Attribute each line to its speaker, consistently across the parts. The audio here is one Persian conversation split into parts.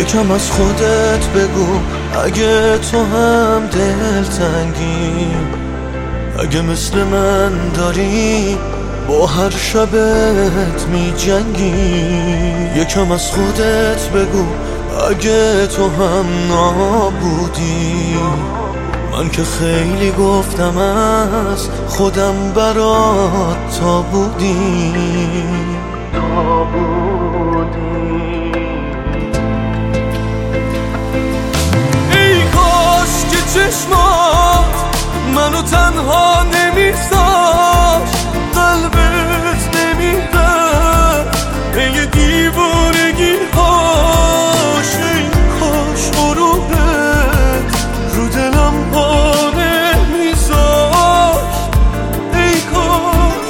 Speaker 1: یکم از خودت بگو اگه تو هم دلتنگی، اگه مثل من داری با هر شبت می جنگی. یکم از خودت بگو اگه تو هم نابودی، من که خیلی گفتم از خودم برات تا بودی. ای کاش که چشمات منو تنها نمیذاشت، قلبت نمیرفت پی دیوونگی هاش. ای کاش غروبت رو دلم پا نمیذاشت. ای کاش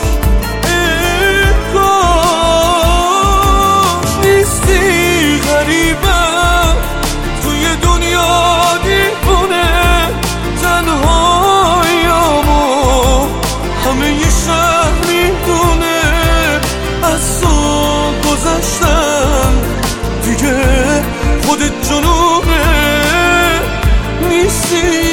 Speaker 1: نیستی غریبم توی دنیا دیوونه، تنهاییامو همه ی شهر میدونه. از تو گذشتم دیگه خودت جنونه، نیستی.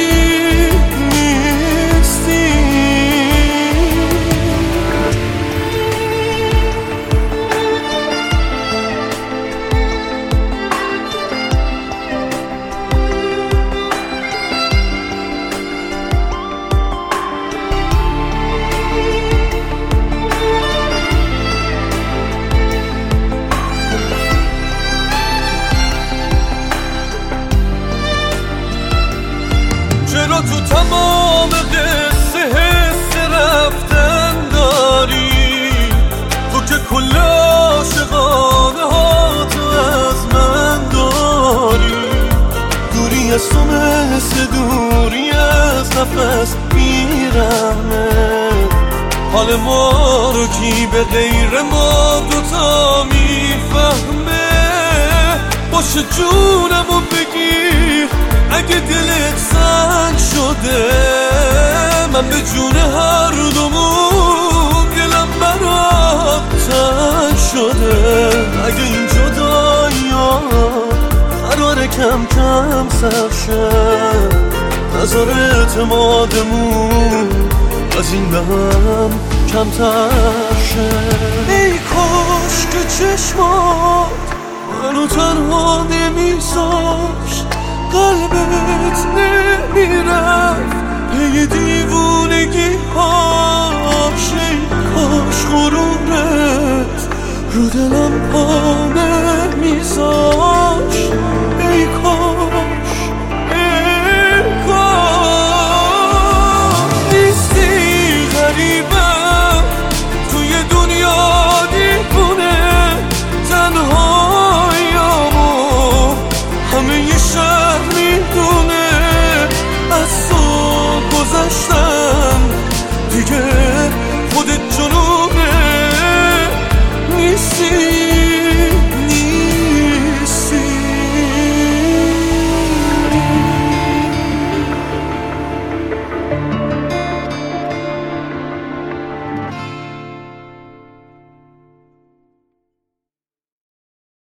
Speaker 1: چرا تو تمام قصه حس رفتن داری؟ تو که کل عاشقانه ها تو از من داری. دوری از تو مثل دوری از نفس بیرحمه، حال ما رو کی به غیر ما دوتا میفهمه. باشه جونمو بگیر اگه دلت سنگ شده، من به جون هر دومون دلم برات تنگ شده. اگه این جدایی‌ها قراره کم کم سر شه، نذار اعتمادمون از این به هم کمتر شه. ای کاش که چشمات منو تنها نمیذاشت، قلبت نمیرفت پی دیوونگی هاش. ای کاش غرورت رو دلم پا نمیذاشت.